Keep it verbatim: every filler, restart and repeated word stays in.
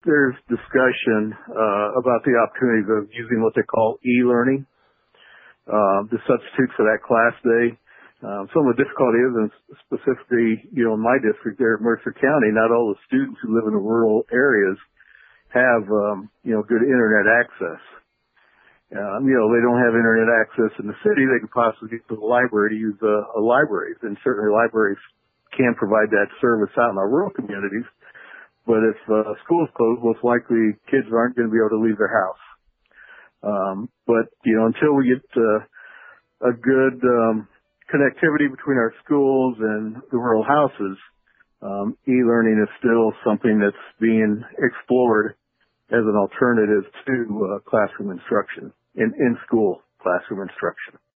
there's discussion uh, about the opportunities of using what they call e-learning uh, to substitute for that class day. Um, some of the difficulty is, and specifically, you know, in my district there at Mercer County, not all the students who live in the rural areas have, um, you know, good internet access. Um, you know, they don't have internet access in the city. They could possibly get to the library to use a, a library, and certainly libraries can provide that service out in our rural communities. But if uh, schools close, most likely kids aren't going to be able to leave their house. Um, but you know, until we get uh, a good um, connectivity between our schools and the rural houses, um, e-learning is still something that's being explored as an alternative to uh, classroom instruction, in, in school classroom instruction.